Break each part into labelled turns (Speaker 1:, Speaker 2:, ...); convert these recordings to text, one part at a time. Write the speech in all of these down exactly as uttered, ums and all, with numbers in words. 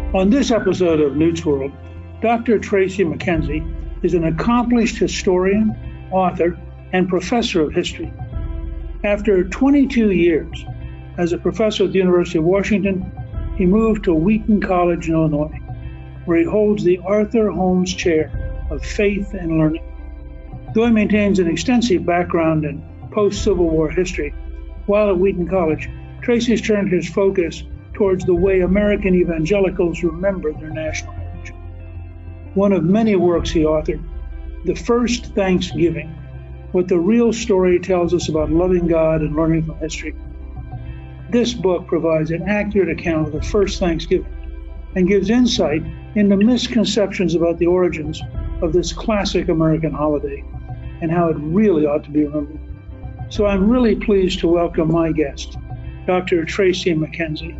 Speaker 1: On this episode of Newt's World, Doctor Tracy Mackenzie is an accomplished historian, author, and professor of history. After twenty-two years as a professor at the University of Washington, he moved to Wheaton College in Illinois, where he holds the Arthur Holmes Chair of Faith and Learning. Though he maintains an extensive background in post-Civil War history, while at Wheaton College, Tracy has turned his focus towards the way American evangelicals remember their national heritage. One of many works he authored, The First Thanksgiving, What the Real Story Tells Us About Loving God and Learning from History. This book provides an accurate account of the first Thanksgiving and gives insight into misconceptions about the origins of this classic American holiday and how it really ought to be remembered. So I'm really pleased to welcome my guest, Doctor Tracy Mackenzie.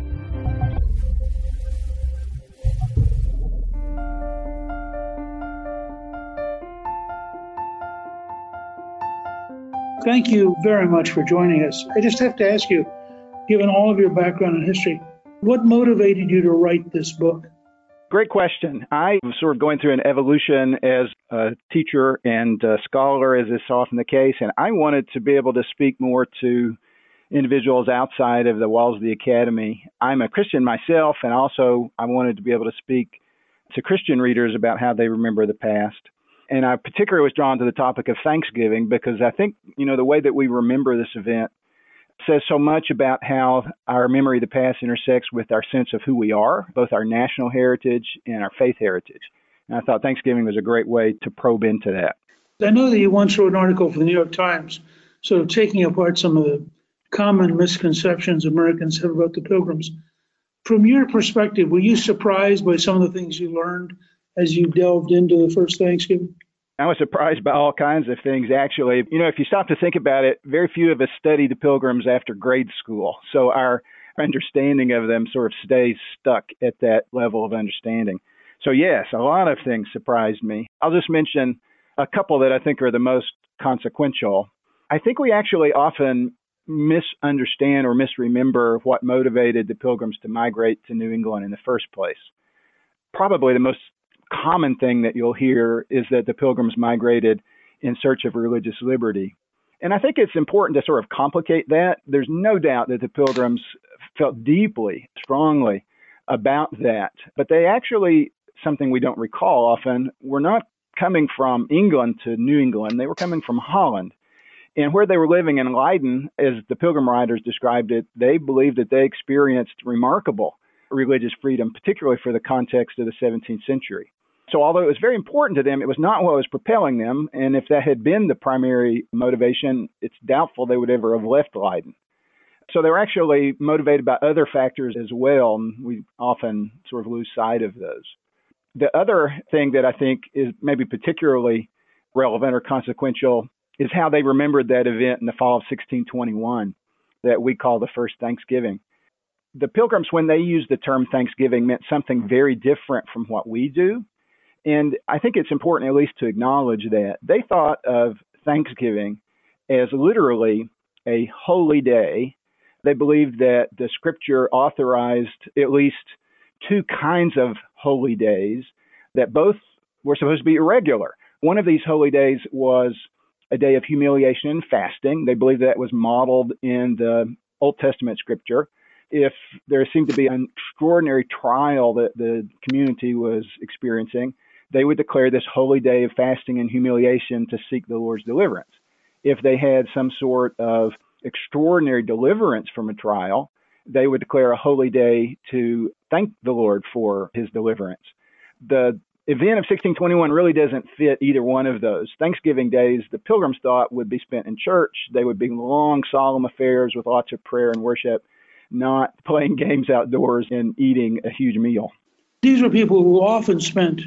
Speaker 1: Thank you very much for joining us. I just have to ask you, given all of your background in history, what motivated you to write this book?
Speaker 2: Great question. I was sort of going through an evolution as a teacher and a scholar, as is often the case, and I wanted to be able to speak more to individuals outside of the walls of the academy. I'm a Christian myself, and also I wanted to be able to speak to Christian readers about how they remember the past. And I particularly was drawn to the topic of Thanksgiving because I think, you know, the way that we remember this event says so much about how our memory of the past intersects with our sense of who we are, both our national heritage and our faith heritage. And I thought Thanksgiving was a great way to probe into that.
Speaker 1: I know that you once wrote an article for the New York Times, sort of taking apart some of the common misconceptions Americans have about the Pilgrims. From your perspective, were you surprised by some of the things you learned as you delved into the first Thanksgiving?
Speaker 2: I was surprised by all kinds of things, actually. You know, if you stop to think about it, very few of us study the Pilgrims after grade school. So our understanding of them sort of stays stuck at that level of understanding. So yes, a lot of things surprised me. I'll just mention a couple that I think are the most consequential. I think we actually often misunderstand or misremember what motivated the Pilgrims to migrate to New England in the first place. Probably the most common thing that you'll hear is that the Pilgrims migrated in search of religious liberty. And I think it's important to sort of complicate that. There's no doubt that the Pilgrims felt deeply, strongly about that. But they actually, something we don't recall often, were not coming from England to New England. They were coming from Holland. And where they were living in Leiden, as the Pilgrim writers described it, they believed that they experienced remarkable religious freedom, particularly for the context of the seventeenth century. So although it was very important to them, it was not what was propelling them. And if that had been the primary motivation, it's doubtful they would ever have left Leiden. So they were actually motivated by other factors as well, and we often sort of lose sight of those. The other thing that I think is maybe particularly relevant or consequential is how they remembered that event in the fall of sixteen twenty-one that we call the first Thanksgiving. The Pilgrims, when they used the term Thanksgiving, meant something very different from what we do. And I think it's important at least to acknowledge that they thought of Thanksgiving as literally a holy day. They believed that the scripture authorized at least two kinds of holy days, that both were supposed to be irregular. One of these holy days was a day of humiliation and fasting. They believed that was modeled in the Old Testament scripture. If there seemed to be an extraordinary trial that the community was experiencing, they would declare this holy day of fasting and humiliation to seek the Lord's deliverance. If they had some sort of extraordinary deliverance from a trial, they would declare a holy day to thank the Lord for his deliverance. The event of sixteen twenty-one really doesn't fit either one of those. Thanksgiving days, the Pilgrims thought, would be spent in church. They would be long, solemn affairs with lots of prayer and worship, not playing games outdoors and eating a huge meal.
Speaker 1: These were people who often spent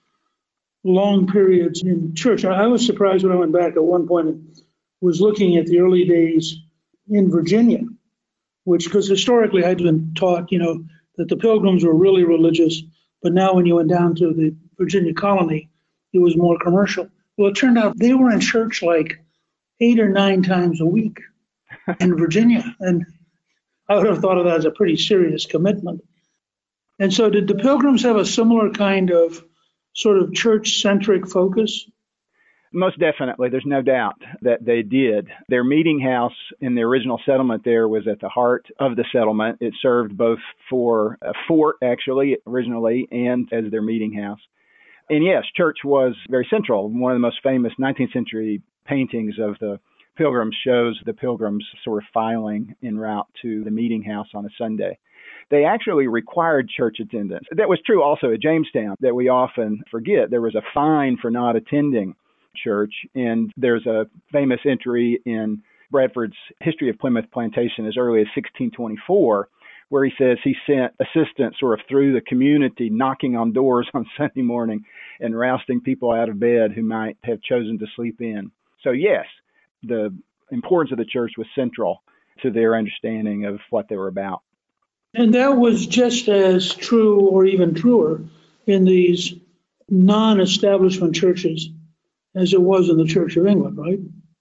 Speaker 1: long periods in church. I was surprised when I went back at one point and was looking at the early days in Virginia, which, because historically I'd been taught, you know, that the Pilgrims were really religious, but now when you went down to the Virginia colony, it was more commercial. Well, it turned out they were in church like eight or nine times a week in Virginia, and I would have thought of that as a pretty serious commitment. And so did the Pilgrims have a similar kind of sort of church-centric focus?
Speaker 2: Most definitely. There's no doubt that they did. Their meeting house in the original settlement there was at the heart of the settlement. It served both for a fort, actually, originally, and as their meeting house. And yes, church was very central. One of the most famous nineteenth century paintings of the Pilgrims shows the Pilgrims sort of filing en route to the meeting house on a Sunday. They actually required church attendance. That was true also at Jamestown, that we often forget. There was a fine for not attending church, and there's a famous entry in Bradford's History of Plymouth Plantation as early as sixteen twenty-four, where he says he sent assistants sort of through the community, knocking on doors on Sunday morning and rousting people out of bed who might have chosen to sleep in. So yes, the importance of the church was central to their understanding of what they were about.
Speaker 1: And that was just as true or even truer in these non-establishment churches as it was in the Church of England, right?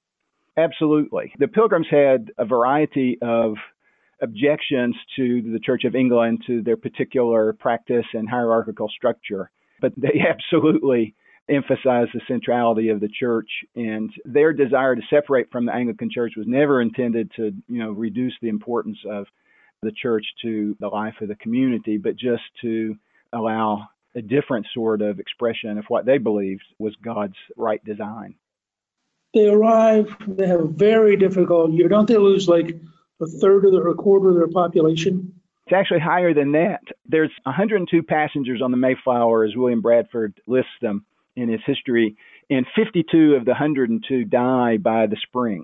Speaker 2: Absolutely. The Pilgrims had a variety of objections to the Church of England, to their particular practice and hierarchical structure, but they absolutely emphasized the centrality of the church, and their desire to separate from the Anglican Church was never intended to, you know, reduce the importance of the church to the life of the community, but just to allow a different sort of expression of what they believed was God's right design.
Speaker 1: They arrive, they have a very difficult year. Don't they lose like a third of their, or a quarter of their population?
Speaker 2: It's actually higher than that. There's one hundred two passengers on the Mayflower, as William Bradford lists them in his history, and fifty-two of the one hundred two die by the spring.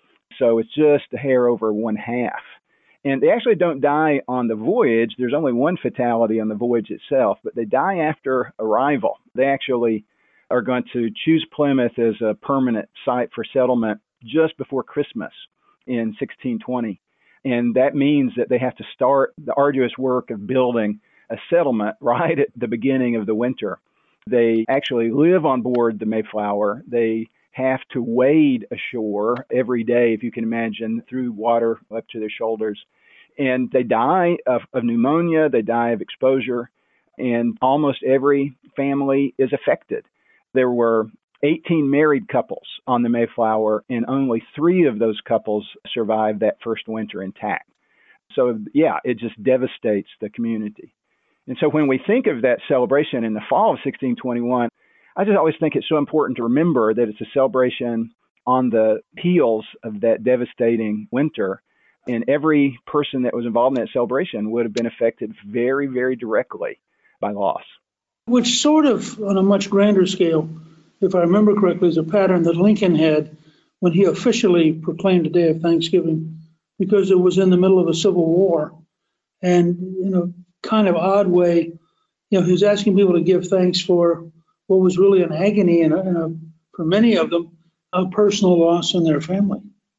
Speaker 2: So it's just a hair over one half. And they actually don't die on the voyage. There's only one fatality on the voyage itself, but they die after arrival. They actually are going to choose Plymouth as a permanent site for settlement just before Christmas in sixteen twenty. And that means that they have to start the arduous work of building a settlement right at the beginning of the winter. They actually live on board the Mayflower. They have to wade ashore every day, if you can imagine, through water up to their shoulders. And they die of, of pneumonia, they die of exposure, and almost every family is affected. There were eighteen married couples on the Mayflower, and only three of those couples survived that first winter intact. So, yeah, it just devastates the community. And so when we think of that celebration in the fall of sixteen twenty-one, I just always think it's so important to remember that it's a celebration on the heels of that devastating winter. And every person that was involved in that celebration would have been affected very, very directly by loss.
Speaker 1: Which sort of, on a much grander scale, if I remember correctly, is a pattern that Lincoln had when he officially proclaimed a day of Thanksgiving, because it was in the middle of a civil war. And, you know, kind of odd way, you know, he was asking people to give thanks for what was really an agony and, a, and a, for many of them, a personal loss in their family.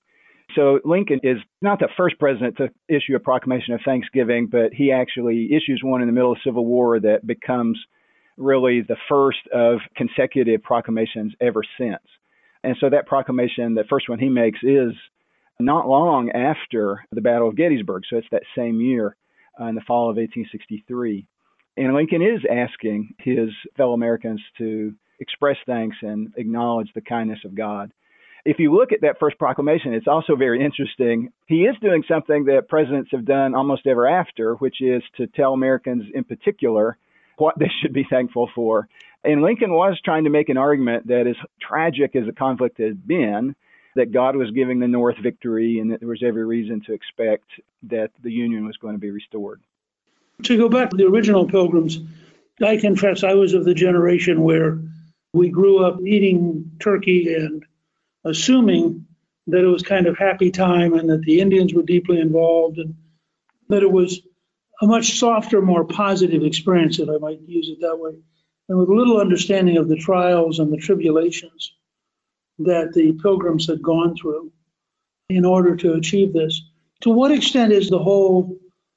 Speaker 2: So Lincoln is not the first president to issue a proclamation of Thanksgiving, but he actually issues one in the middle of the Civil War that becomes really the first of consecutive proclamations ever since. And so that proclamation, the first one he makes, is not long after the Battle of Gettysburg. So it's that same year, uh, in the fall of eighteen sixty-three. And Lincoln is asking his fellow Americans to express thanks and acknowledge the kindness of God. If you look at that first proclamation, it's also very interesting. He is doing something that presidents have done almost ever after, which is to tell Americans in particular what they should be thankful for. And Lincoln was trying to make an argument that, as tragic as the conflict had been, that God was giving the North victory and that there was every reason to expect that the Union was going to be restored.
Speaker 1: To go back to the original Pilgrims, I confess I was of the generation where we grew up eating turkey and assuming that it was kind of happy time and that the Indians were deeply involved and that it was a much softer, more positive experience, if I might use it that way, and with little understanding of the trials and the tribulations that the Pilgrims had gone through in order to achieve this. To what extent is the whole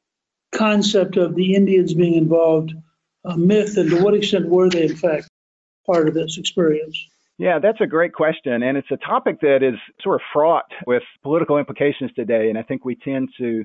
Speaker 1: concept of the Indians being involved a myth, and to what extent were they, in fact, part of this experience?
Speaker 2: Yeah, that's a great question. And it's a topic that is sort of fraught with political implications today. And I think we tend to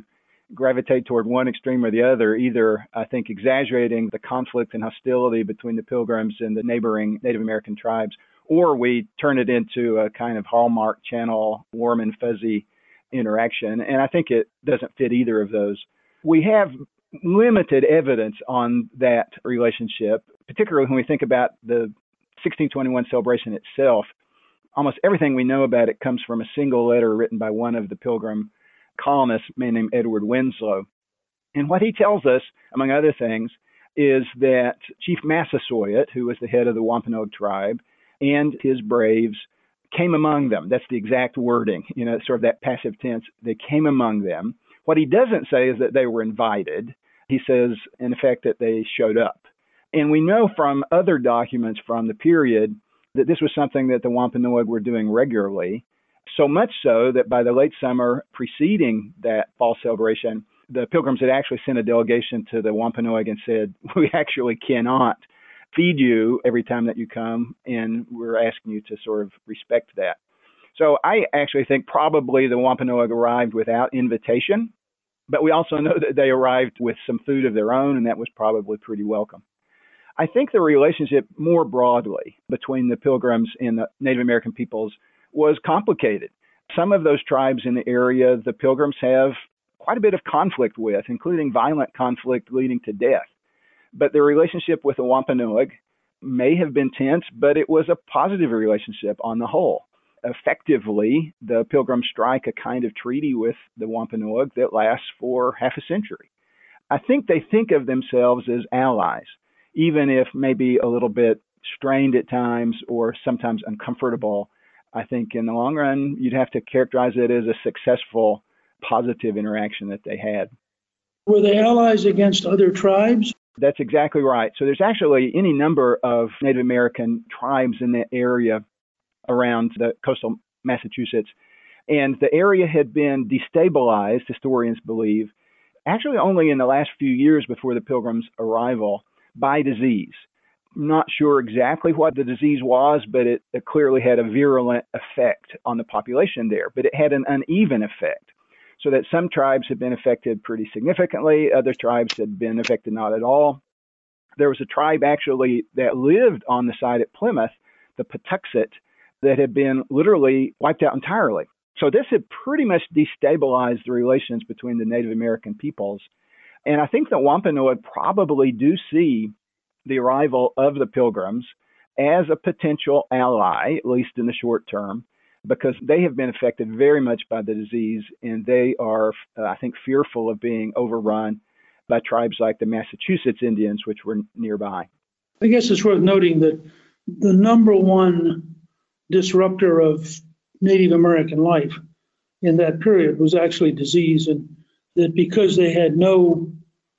Speaker 2: gravitate toward one extreme or the other, either, I think, exaggerating the conflict and hostility between the Pilgrims and the neighboring Native American tribes, or we turn it into a kind of Hallmark Channel, warm and fuzzy interaction. And I think it doesn't fit either of those. We have limited evidence on that relationship, particularly when we think about the sixteen twenty-one celebration itself. Almost everything we know about it comes from a single letter written by one of the Pilgrim colonists, a man named Edward Winslow. And what he tells us, among other things, is that Chief Massasoit, who was the head of the Wampanoag tribe, and his braves came among them. That's the exact wording, you know, sort of that passive tense. They came among them. What he doesn't say is that they were invited. He says, in effect, that they showed up. And we know from other documents from the period that this was something that the Wampanoag were doing regularly, so much so that by the late summer preceding that fall celebration, the Pilgrims had actually sent a delegation to the Wampanoag and said, we actually cannot feed you every time that you come, and we're asking you to sort of respect that. So I actually think probably the Wampanoag arrived without invitation, but we also know that they arrived with some food of their own, and that was probably pretty welcome. I think the relationship more broadly between the Pilgrims and the Native American peoples was complicated. Some of those tribes in the area, the Pilgrims have quite a bit of conflict with, including violent conflict leading to death. But the relationship with the Wampanoag may have been tense, but it was a positive relationship on the whole. Effectively, the Pilgrims strike a kind of treaty with the Wampanoag that lasts for half a century. I think they think of themselves as allies, even if maybe a little bit strained at times or sometimes uncomfortable. I think in the long run, you'd have to characterize it as a successful, positive interaction that they had.
Speaker 1: Were they allies against other tribes?
Speaker 2: That's exactly right. So there's actually any number of Native American tribes in that area around the coastal Massachusetts. And the area had been destabilized, historians believe, actually only in the last few years before the Pilgrims' arrival, by disease. Not sure exactly what the disease was, but it, it clearly had a virulent effect on the population there. But it had an uneven effect, so that some tribes had been affected pretty significantly, other tribes had been affected not at all. There was a tribe actually that lived on the site at Plymouth, the Patuxet, that had been literally wiped out entirely. So this had pretty much destabilized the relations between the Native American peoples. And I think the Wampanoag probably do see the arrival of the Pilgrims as a potential ally, at least in the short term, because they have been affected very much by the disease, and they are, uh, I think, fearful of being overrun by tribes like the Massachusetts Indians, which were nearby.
Speaker 1: I guess it's worth noting that the number one disruptor of Native American life in that period was actually disease, and that because they had no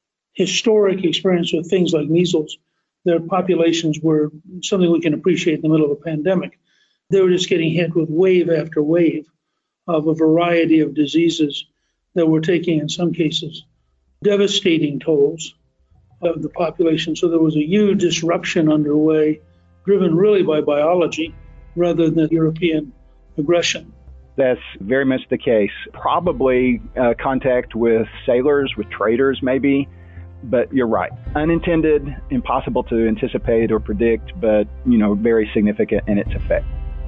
Speaker 1: historic experience with things like measles, their populations were something we can appreciate in the middle of a pandemic. They were just getting hit with wave after wave of a variety of diseases that were taking, in some cases, devastating tolls of the population. So there was a huge disruption underway, driven really by biology rather than European aggression.
Speaker 2: That's very much the case. Probably uh, contact with sailors, with traders maybe, but you're right. Unintended, impossible to anticipate or predict, but, you know, very significant in its effect.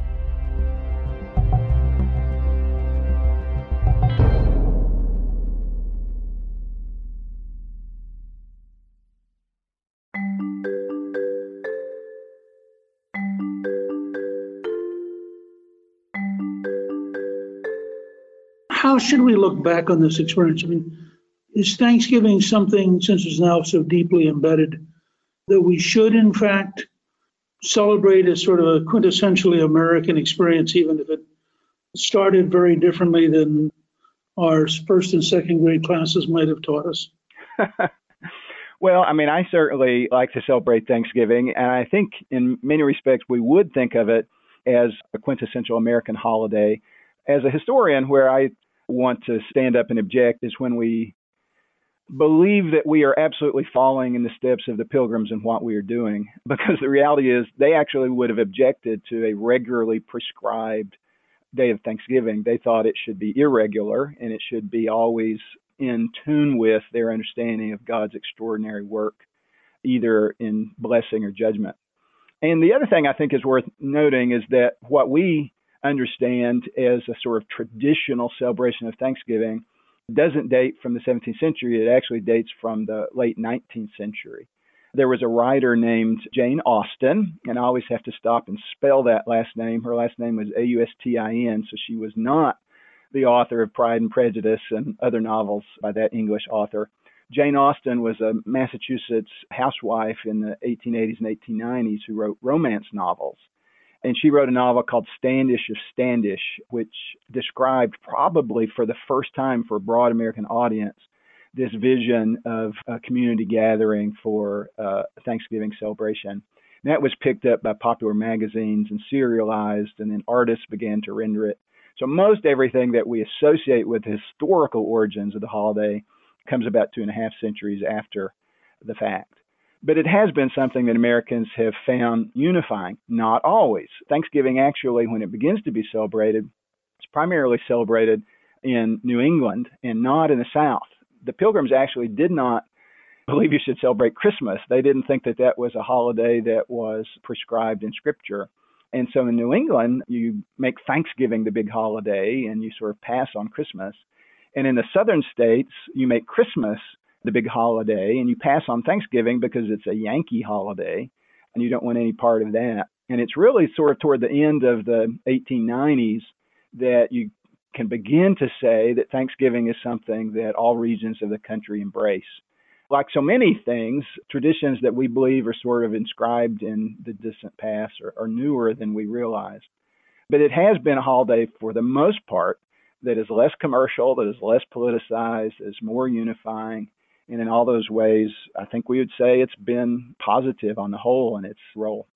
Speaker 1: How should we look back on this experience? I mean, is Thanksgiving something, since it's now so deeply embedded, that we should, in fact, celebrate as sort of a quintessentially American experience, even if it started very differently than our first and second grade classes might have taught us?
Speaker 2: Well, I mean, I certainly like to celebrate Thanksgiving, and I think in many respects we would think of it as a quintessential American holiday. As a historian, where I want to stand up and object is when we believe that we are absolutely following in the steps of the Pilgrims in what we are doing, because the reality is they actually would have objected to a regularly prescribed day of Thanksgiving. They thought it should be irregular and it should be always in tune with their understanding of God's extraordinary work, either in blessing or judgment. And the other thing I think is worth noting is that what we understand as a sort of traditional celebration of Thanksgiving doesn't date from the seventeenth century. It actually dates from the late nineteenth century. There was a writer named Jane Austen, and I always have to stop and spell that last name. Her last name was A U S T I N, so she was not the author of Pride and Prejudice and other novels by that English author. Jane Austen was a Massachusetts housewife in the eighteen eighties and eighteen nineties who wrote romance novels. And she wrote a novel called Standish of Standish, which described probably for the first time for a broad American audience this vision of a community gathering for a Thanksgiving celebration. And that was picked up by popular magazines and serialized, and then artists began to render it. So most everything that we associate with the historical origins of the holiday comes about two and a half centuries after the fact. But it has been something that Americans have found unifying, not always. Thanksgiving, actually, when it begins to be celebrated, it's primarily celebrated in New England and not in the South. The Pilgrims actually did not believe you should celebrate Christmas. They didn't think that that was a holiday that was prescribed in Scripture. And so in New England, you make Thanksgiving the big holiday and you sort of pass on Christmas. And in the southern states, you make Christmas the big holiday and you pass on Thanksgiving because it's a Yankee holiday and you don't want any part of that. And it's really sort of toward the end of the eighteen nineties that you can begin to say that Thanksgiving is something that all regions of the country embrace. Like so many things, traditions that we believe are sort of inscribed in the distant past are, are newer than we realize. But it has been a holiday for the most part that is less commercial, that is less politicized, that is more unifying. And in all those ways, I think we would say it's been positive on the whole in its role.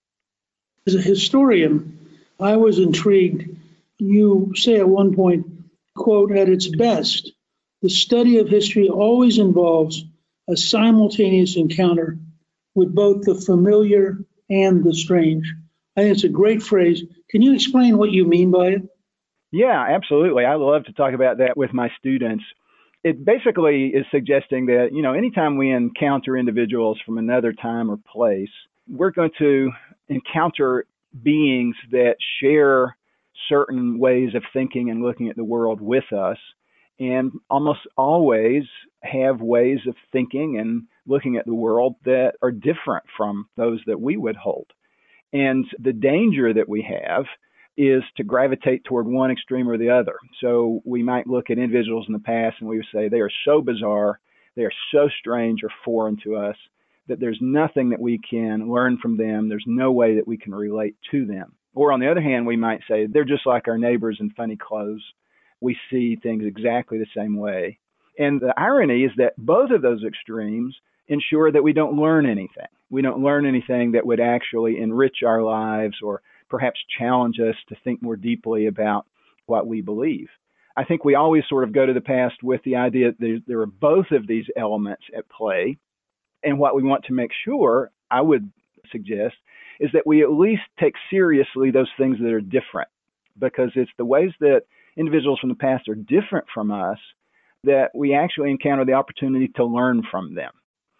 Speaker 1: As a historian, I was intrigued. You say at one point, quote, at its best, the study of history always involves a simultaneous encounter with both the familiar and the strange. I think it's a great phrase. Can you explain what you mean by it?
Speaker 2: Yeah, absolutely. I love to talk about that with my students. It basically is suggesting that, you know, anytime we encounter individuals from another time or place, we're going to encounter beings that share certain ways of thinking and looking at the world with us, and almost always have ways of thinking and looking at the world that are different from those that we would hold. And the danger that we have is to gravitate toward one extreme or the other. So we might look at individuals in the past and we would say they are so bizarre, they are so strange or foreign to us that there's nothing that we can learn from them. There's no way that we can relate to them. Or on the other hand, we might say they're just like our neighbors in funny clothes. We see things exactly the same way. And the irony is that both of those extremes ensure that we don't learn anything. We don't learn anything that would actually enrich our lives or perhaps challenge us to think more deeply about what we believe. I think we always sort of go to the past with the idea that there, there are both of these elements at play. And what we want to make sure, I would suggest, is that we at least take seriously those things that are different, because it's the ways that individuals from the past are different from us that we actually encounter the opportunity to learn from them.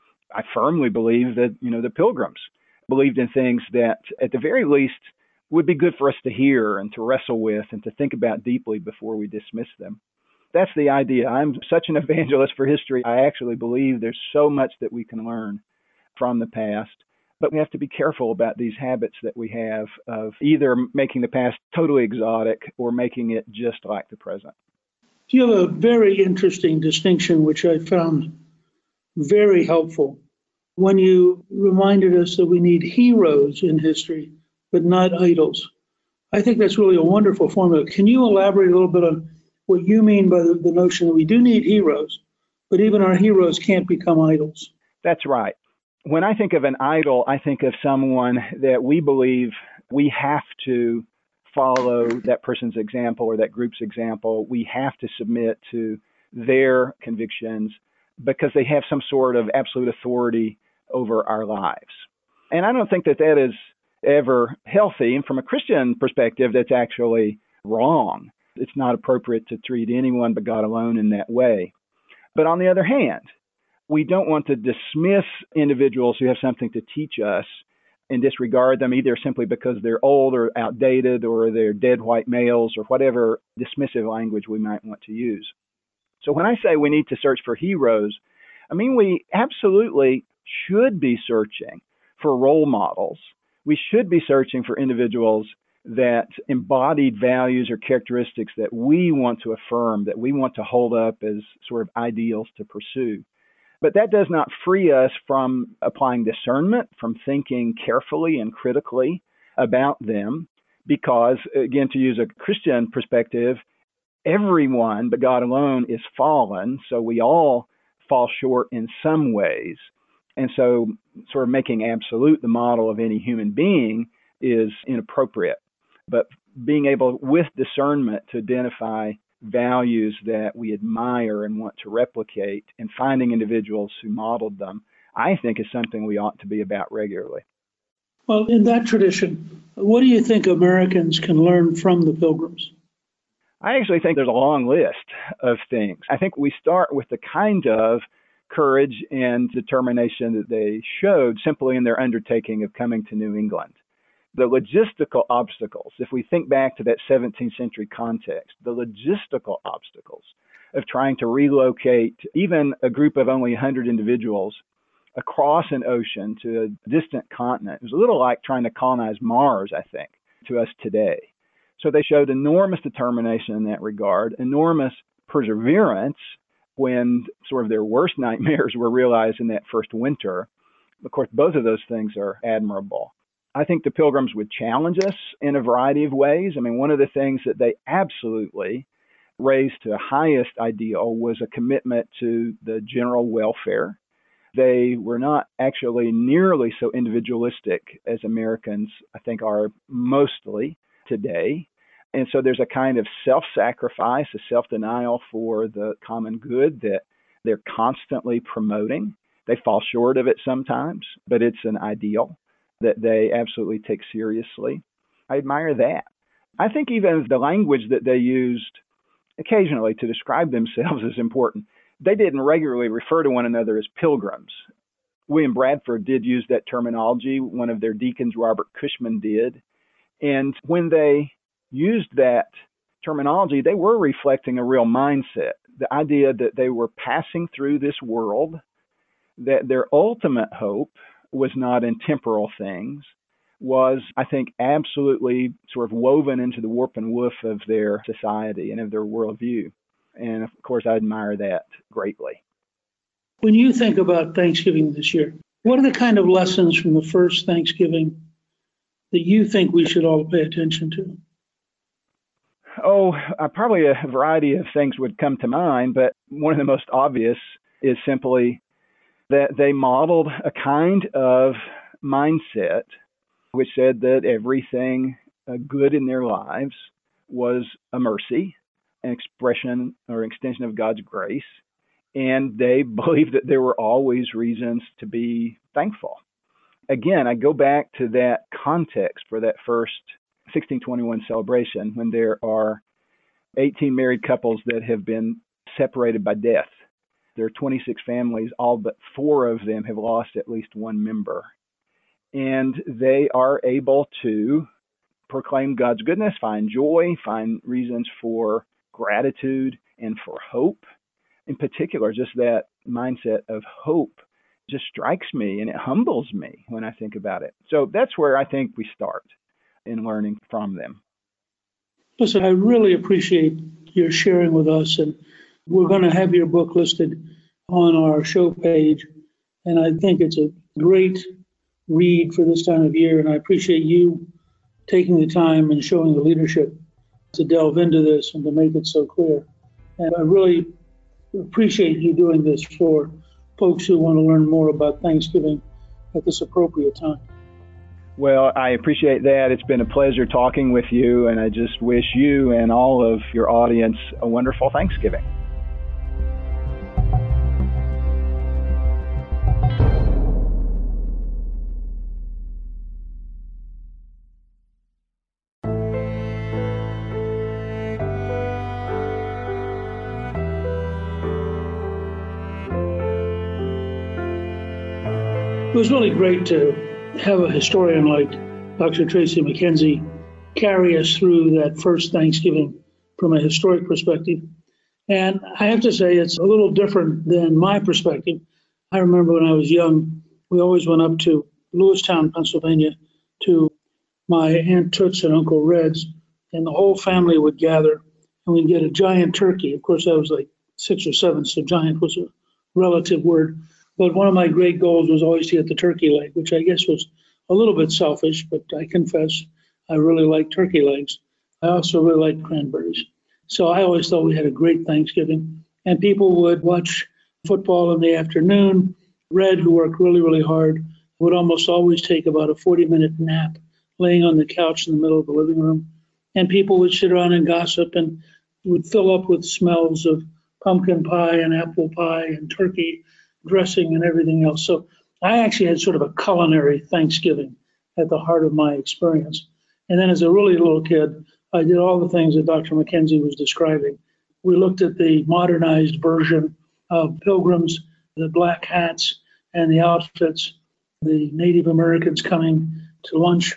Speaker 2: I firmly believe that, you know, the Pilgrims believed in things that at the very least would be good for us to hear and to wrestle with and to think about deeply before we dismiss them. That's the idea. I'm such an evangelist for history. I actually believe there's so much that we can learn from the past, but we have to be careful about these habits that we have of either making the past totally exotic or making it just like the present.
Speaker 1: You have a very interesting distinction, which I found very helpful, when you reminded us that we need heroes in history, but not idols. I think that's really a wonderful formula. Can you elaborate a little bit on what you mean by the, the notion that we do need heroes, but even our heroes can't become idols?
Speaker 2: That's right. When I think of an idol, I think of someone that we believe we have to follow that person's example or that group's example. We have to submit to their convictions because they have some sort of absolute authority over our lives. And I don't think that that is ever healthy. And from a Christian perspective, that's actually wrong. It's not appropriate to treat anyone but God alone in that way. But on the other hand, we don't want to dismiss individuals who have something to teach us and disregard them either simply because they're old or outdated or they're dead white males or whatever dismissive language we might want to use. So when I say we need to search for heroes, I mean we absolutely should be searching for role models. We should be searching for individuals that embodied values or characteristics that we want to affirm, that we want to hold up as sort of ideals to pursue. But that does not free us from applying discernment, from thinking carefully and critically about them, because, again, to use a Christian perspective, everyone but God alone is fallen, so we all fall short in some ways. And so sort of making absolute the model of any human being is inappropriate. But being able, with discernment, to identify values that we admire and want to replicate and finding individuals who modeled them, I think is something we ought to be about regularly.
Speaker 1: Well, in that tradition, what do you think Americans can learn from the Pilgrims?
Speaker 2: I actually think there's a long list of things. I think we start with the kind of courage and determination that they showed simply in their undertaking of coming to New England. The logistical obstacles, if we think back to that seventeenth century context, the logistical obstacles of trying to relocate even a group of only one hundred individuals across an ocean to a distant continent, it was a little like trying to colonize Mars, I think, to us today. So they showed enormous determination in that regard, enormous perseverance when sort of their worst nightmares were realized in that first winter. Of course, both of those things are admirable. I think the Pilgrims would challenge us in a variety of ways. I mean, one of the things that they absolutely raised to the highest ideal was a commitment to the general welfare. They were not actually nearly so individualistic as Americans, I think, are mostly today. And so there's a kind of self-sacrifice, a self-denial for the common good that they're constantly promoting. They fall short of it sometimes, but it's an ideal that they absolutely take seriously. I admire that. I think even the language that they used occasionally to describe themselves is important. They didn't regularly refer to one another as pilgrims. William Bradford did use that terminology. One of their deacons, Robert Cushman, did. And when they used that terminology, they were reflecting a real mindset, the idea that they were passing through this world, that their ultimate hope was not in temporal things, was, I think, absolutely sort of woven into the warp and woof of their society and of their worldview. And of course, I admire that greatly.
Speaker 1: When you think about Thanksgiving this year, what are the kind of lessons from the first Thanksgiving that you think we should all pay attention to?
Speaker 2: Oh, uh, probably a variety of things would come to mind, but one of the most obvious is simply that they modeled a kind of mindset which said that everything uh, good in their lives was a mercy, an expression or extension of God's grace, and they believed that there were always reasons to be thankful. Again, I go back to that context for that first sixteen twenty-one celebration when there are eighteen married couples that have been separated by death. There are twenty-six families, all but four of them have lost at least one member. And they are able to proclaim God's goodness, find joy, find reasons for gratitude and for hope. In particular, just that mindset of hope just strikes me and it humbles me when I think about it. So that's where I think we start in learning from them.
Speaker 1: Listen, I really appreciate your sharing with us, and we're going to have your book listed on our show page, and I think it's a great read for this time of year, and I appreciate you taking the time and showing the leadership to delve into this and to make it so clear. And I really appreciate you doing this for folks who want to learn more about Thanksgiving at this appropriate time.
Speaker 2: Well, I appreciate that. It's been a pleasure talking with you, and I just wish you and all of your audience a wonderful Thanksgiving.
Speaker 1: It was really great to have a historian like Doctor Tracy McKenzie carry us through that first Thanksgiving from a historic perspective. And I have to say, it's a little different than my perspective. I remember when I was young, we always went up to Lewistown, Pennsylvania, to my Aunt Toots and Uncle Red's, and the whole family would gather, and we'd get a giant turkey. Of course, I was like six or seven, so giant was a relative word. But one of my great goals was always to get the turkey leg, which I guess was a little bit selfish, but I confess I really like turkey legs. I also really like cranberries. So I always thought we had a great Thanksgiving. And people would watch football in the afternoon. Red, who worked really, really hard, would almost always take about a forty-minute nap laying on the couch in the middle of the living room. And people would sit around and gossip and would fill up with smells of pumpkin pie and apple pie and turkey dressing and everything else. So I actually had sort of a culinary Thanksgiving at the heart of my experience. And then as a really little kid, I did all the things that Doctor McKenzie was describing. We looked at the modernized version of pilgrims, the black hats and the outfits, the Native Americans coming to lunch.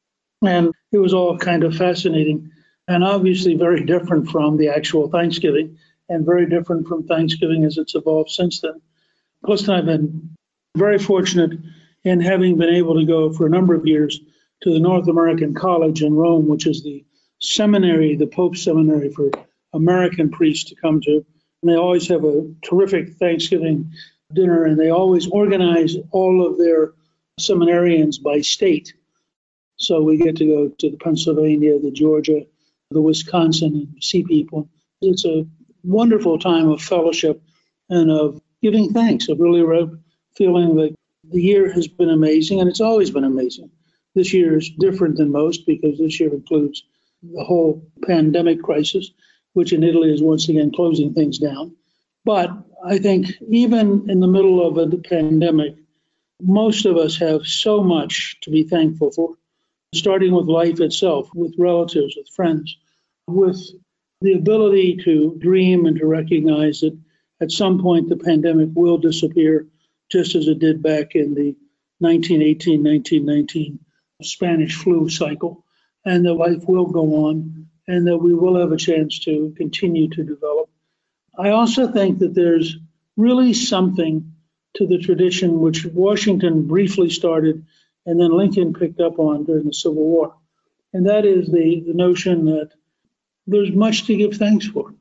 Speaker 1: And it was all kind of fascinating and obviously very different from the actual Thanksgiving and very different from Thanksgiving as it's evolved since then. Plus, I've been very fortunate in having been able to go for a number of years to the North American College in Rome, which is the seminary, the Pope's seminary for American priests to come to. And they always have a terrific Thanksgiving dinner, and they always organize all of their seminarians by state. So we get to go to the Pennsylvania, the Georgia, the Wisconsin, and see people. It's a wonderful time of fellowship and of giving thanks, of really feeling that the year has been amazing, and it's always been amazing. This year is different than most because this year includes the whole pandemic crisis, which in Italy is once again closing things down. But I think even in the middle of a pandemic, most of us have so much to be thankful for, starting with life itself, with relatives, with friends, with the ability to dream and to recognize that at some point the pandemic will disappear, just as it did back in the nineteen eighteen, nineteen nineteen Spanish flu cycle, and that life will go on and that we will have a chance to continue to develop. I also think that there's really something to the tradition which Washington briefly started and then Lincoln picked up on during the Civil War. And that is the, the notion that there's much to give thanks for.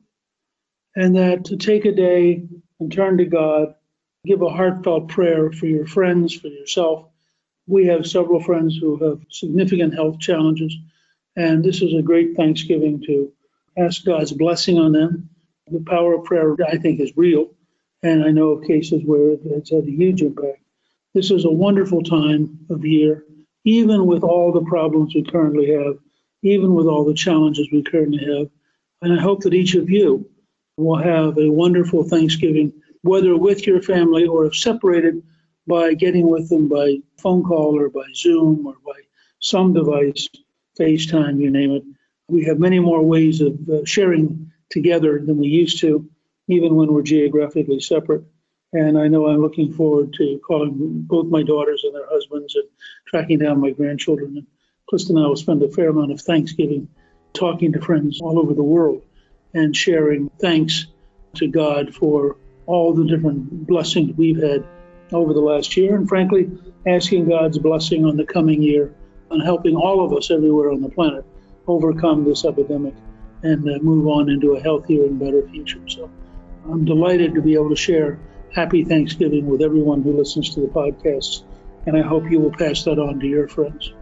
Speaker 1: And that to take a day and turn to God, give a heartfelt prayer for your friends, for yourself. We have several friends who have significant health challenges, and this is a great Thanksgiving to ask God's blessing on them. The power of prayer, I think, is real, and I know of cases where it's had a huge impact. This is a wonderful time of year, even with all the problems we currently have, even with all the challenges we currently have. And I hope that each of you will have a wonderful Thanksgiving, whether with your family or if separated by getting with them by phone call or by Zoom or by some device, FaceTime, you name it. We have many more ways of uh, sharing together than we used to, even when we're geographically separate. And I know I'm looking forward to calling both my daughters and their husbands and tracking down my grandchildren. And Kristen and I will spend a fair amount of Thanksgiving talking to friends all over the world and sharing thanks to God for all the different blessings we've had over the last year, and frankly, asking God's blessing on the coming year on helping all of us everywhere on the planet overcome this epidemic and uh, move on into a healthier and better future. So I'm delighted to be able to share Happy Thanksgiving with everyone who listens to the podcast, and I hope you will pass that on to your friends.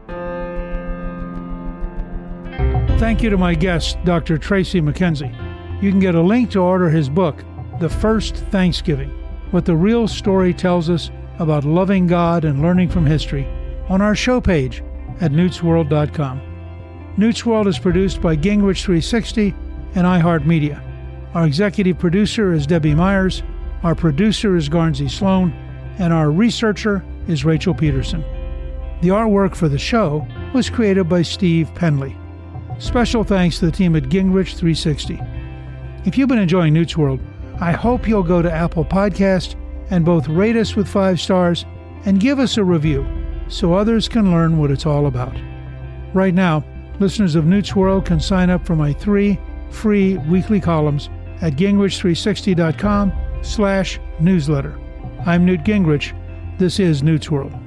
Speaker 3: Thank you to my guest, Doctor Tracy McKenzie. You can get a link to order his book, The First Thanksgiving, What the Real Story Tells Us About Loving God and Learning from History, on our show page at newts world dot com. Newt's World is produced by Gingrich three sixty and iHeartMedia. Our executive producer is Debbie Myers, our producer is Garnsey Sloan, and our researcher is Rachel Peterson. The artwork for the show was created by Steve Penley. Special thanks to the team at Gingrich three sixty. If you've been enjoying Newt's World, I hope you'll go to Apple Podcast and both rate us with five stars and give us a review so others can learn what it's all about. Right now, listeners of Newt's World can sign up for my three free weekly columns at gingrich three sixty dot com slash newsletter. I'm Newt Gingrich. This is Newt's World.